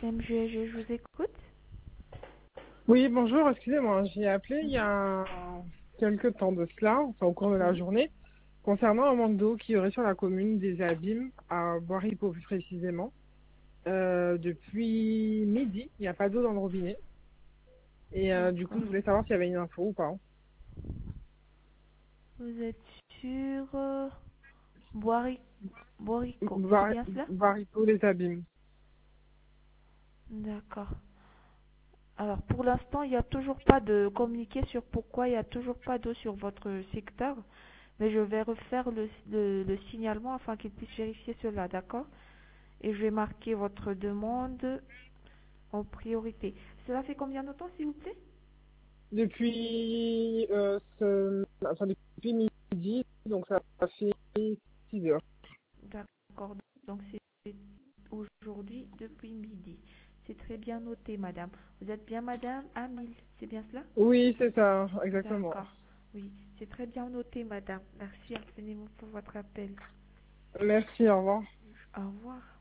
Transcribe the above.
CMGG, je vous écoute. Oui, bonjour, excusez-moi, j'ai appelé il y a quelques temps de cela, enfin au cours de la Oui. journée, concernant un manque d'eau qui y aurait sur la commune des Abîmes, à Boiripo plus précisément. Depuis midi, il n'y a pas d'eau dans le robinet. Et du coup, D'accord. je voulais savoir s'il y avait une info ou pas. Vous êtes sur Boiri- Boirico, c'est Vari- bien cela? Boiripo les Abîmes. D'accord. Alors, pour l'instant, il n'y a toujours pas de communiqué sur pourquoi il n'y a toujours pas d'eau sur votre secteur, mais je vais refaire le signalement afin qu'il puisse vérifier cela, d'accord? Et je vais marquer votre demande en priorité. Cela fait combien de temps, s'il vous plaît? Enfin, depuis midi, donc ça fait 6 heures. D'accord. Donc, c'est aujourd'hui depuis midi. C'est très bien noté, madame. Vous êtes bien madame Amil, c'est bien cela? Oui, c'est ça, exactement. D'accord. Oui, c'est très bien noté, madame. Merci infiniment pour votre appel. Merci, au revoir. Au revoir.